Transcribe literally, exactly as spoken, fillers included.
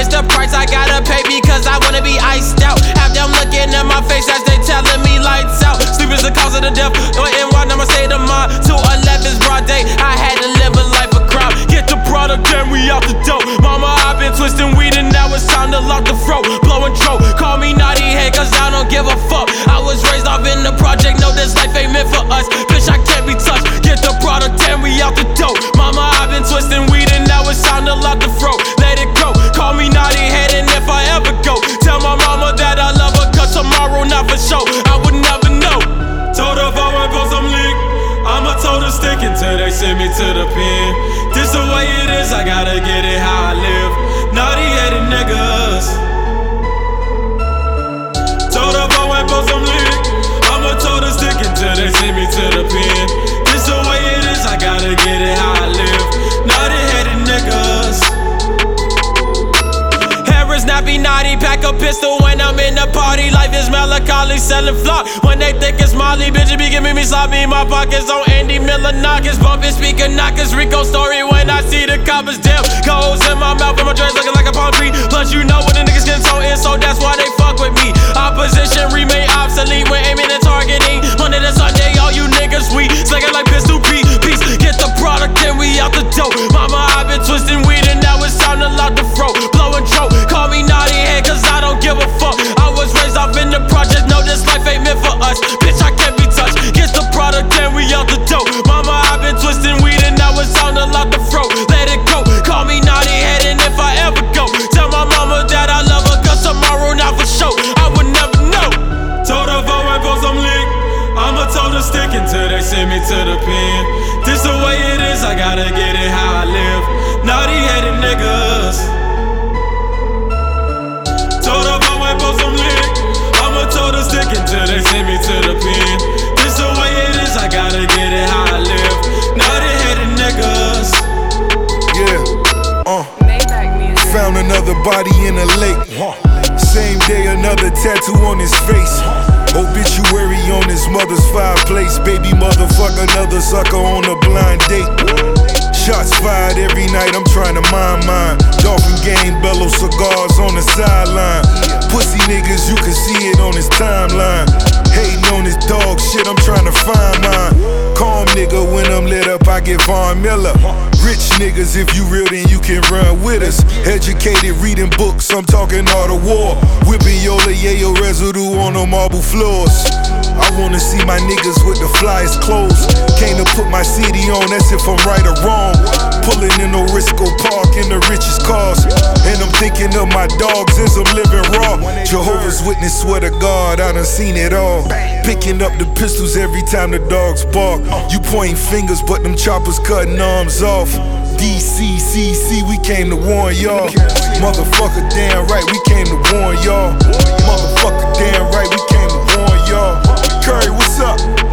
It's the price I gotta pay because I wanna be iced out. Have them looking at my face as they telling me lights out. Sleep is the cause of the death, or in one I'ma say the mind. two eleven's broad day, I had to live a life of crime. Get the product and we out the dope. Mama, I've been twisting weed and now it's time to lock the throat. Blowing throat, call me naughty head cause I don't give a fuck. I was raised off in the project, know this life ain't meant for us. Bitch, I can't be touched, get the product and we out the dope. Mama, I've been twisting weed and now it's time to lock the throat. Let it go, call me naughty head and if I ever go, tell my mama that I love her cause tomorrow not for sure, I would never know. Told her if I went for some leak, I'ma told her stick until they send me to the pen. This the way it is, I gotta get it how I live. Naughty headed niggas. Told her if I went for some leak, I'ma told her stick until they send me to the pen. This the way it is, I gotta get it how I live. Naughty headed niggas. Not be naughty, pack a pistol when I'm in the party. Life is melancholy, selling flop when they think it's Molly. Bitches be giving me sloppy, my pockets on Andy Miller knockers. Bumping speaker knockers, Rico story when I see the coppers. Damn, goes in my mouth and my dreads looking like a palm tree. Plus you know when the niggas getting so in, so that's why they fuck with me. Opposition remain obsolete when aiming and targeting. Monday to Sunday, all you niggas weak, slinging like pistol P. Peace, get the product and we out the dope. Mama, I've been twisting weed and now it's time to lock the throat. Blowing throat, call me naughty head cause I don't give a fuck. I was raised off in the project, know this life ain't meant for us. Bitch, I can't be touched, get the product and we out the dope. Mama, I've been twisting weed and now it's time to lock the throat. Let it go, call me naughty head and if I ever go, tell my mama that I love her cause tomorrow not for sure, I would never know. Told her if I went for some leak, I'ma told her stick until they send me to the pen. This the way it is, I gotta get it how I live. Naughty headed niggas. Told her if I went for some lick, I'ma told her stick until they send me to the pen. This the way it is, I gotta get it how I live. Naughty headed niggas. Yeah, uh found another body in a lake. Same day, another tattoo on his face. Obituary on his mother's fireplace. Baby motherfucker, another sucker on a blind date. Shots fired every night, I'm trying to mind mine. Dolphin game, bellow cigars on the sideline. Pussy niggas, you can see it on his timeline. Hating on his dog shit, I'm trying to find mine. Calm nigga, when I'm lit up, I get Von Miller. Rich niggas, if you real, then you can run with us. Educated, reading books, I'm talking art of war. Whipping Yola Yayo residue on the marble floors. I wanna see my niggas with the flyest clothes. Came to put my city on, that's if I'm right or wrong. Pulling in Orisco Park in the richest cars. And I'm thinking of my dogs as I'm living raw. Jehovah's Witness, swear to God, I done seen it all. Picking up the pistols every time the dogs bark. You pointing fingers, but them choppers cutting arms off. D C C C, we came to warn y'all. Motherfucker, damn right, we came to warn y'all. Motherfucker, damn right, we came to warn y'all. Curry, what's up?